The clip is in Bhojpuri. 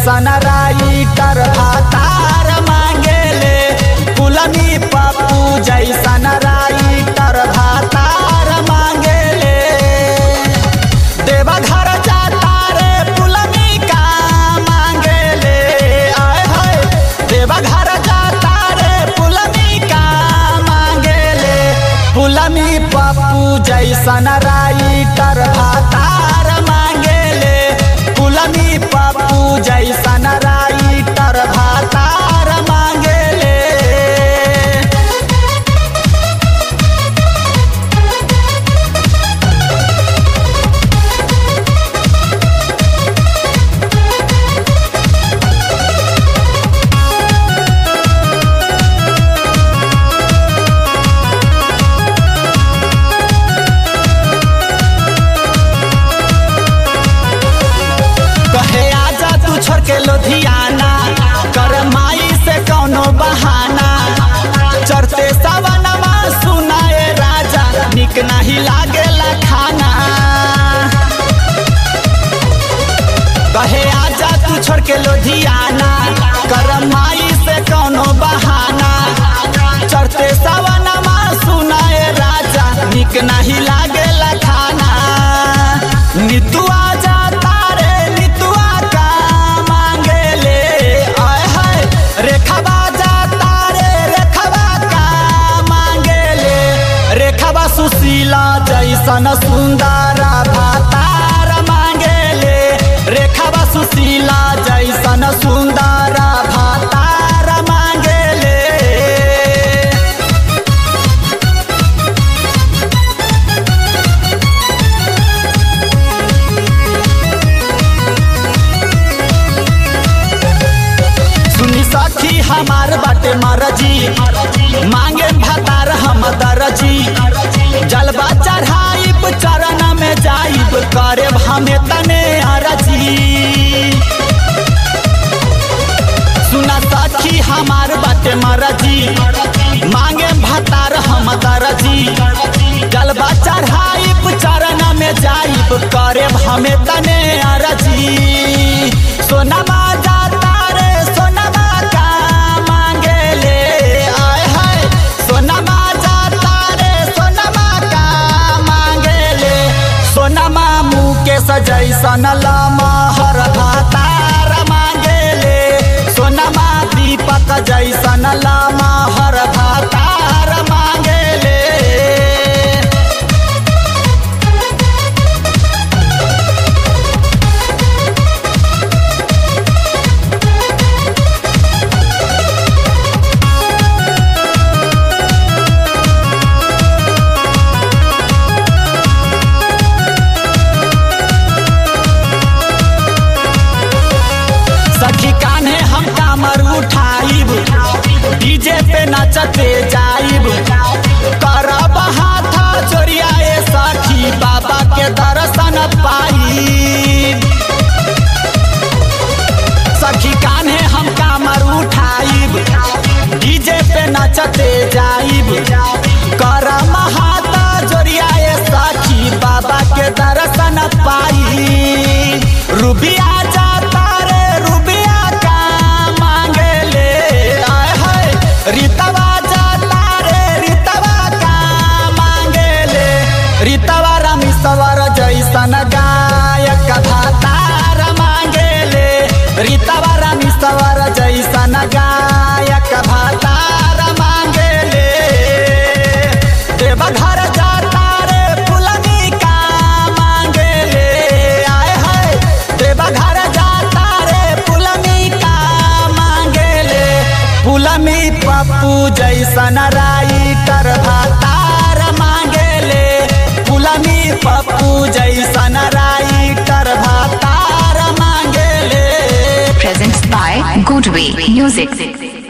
जैसन राइटर भातार मांगेले पुलमी पप्पू जैसन राइटर भातार मांगेले देवघर जाता रे पुलमी का मांगेले आए हाय देवघर जाता रे पुलमी का मांगेले पुलमी पप्पू जैसन राइटर भातार मांगेले पुलमी पप्पू जैसन राइटर भातार मांगेले कहे आजा तू छोड़ के लुधियाना कर माई से कौनो बहाना चढ़ते सवनमा सुनाए राजा निक नहीं लागेला खाना कहे आजा तू छोड़ के लुधियाना कर माई से कौनो बहाना चढ़ते सवनमा सुनाए राजा निक नहीं लागेला खाना नितुआ जाता रे नितुआ का मांगेले आय हाय रेखाबा जाता रे रेखाबा का मांगेले रेखाबा सुशीला जैसन सुंदर भातार मांगेले रेखाबा सुशीला जैसन सुंदर भातार मांगेले सुनी सखी हमार बाटे मरजी मांगे भातार हम दरजी जलवा चढ़ाइब चरण में जाइब करे हमें तने अरजी सुना सखी हमार बाटे मरजी मांगे भातार हम दरजी जलवा चढ़ाइब चरण में जाइब करे हमें तने अरजी सोनमा जाता रे सोनमा का मांगेले आय हाय सोनमा जाता रे सोनमा का मांगेले सोनमा मुकेश जैसन लमहर भातार मांगेले सोनमा दीपक जैसन लमहर भातार मांगेले सखी कान्हे हम कामर उठाइब डीजे पे नचते जाइब करब हाथ जोड़ियाए सखी बाबा के दर्शन पाइब सखी कान्हे हम कामर उठाइब डीजे पे नचते जाइब करब हाथ जोड़ियाए सखी बाबा के दर्शन पाइब रुबिया जाता रे रुबिया का मांगेले आय हाय रीतवा जाता रे रीतवा का मांगेले रीतवा रमेश्वर जैसन गायक भातार मांगेले रीतवा रमेश्वर जैसन गायक भातार मांगेले देवघर जाता रे पुलमी का मांगेले आय हाय देवघर जाता रे पुलमी का मांगेले पुलमी पप्पू जैसन राइटर भातार मांगेले पुलमी पप्पू जैसन राइटर भातार मांगेले Presents by Goodway Music.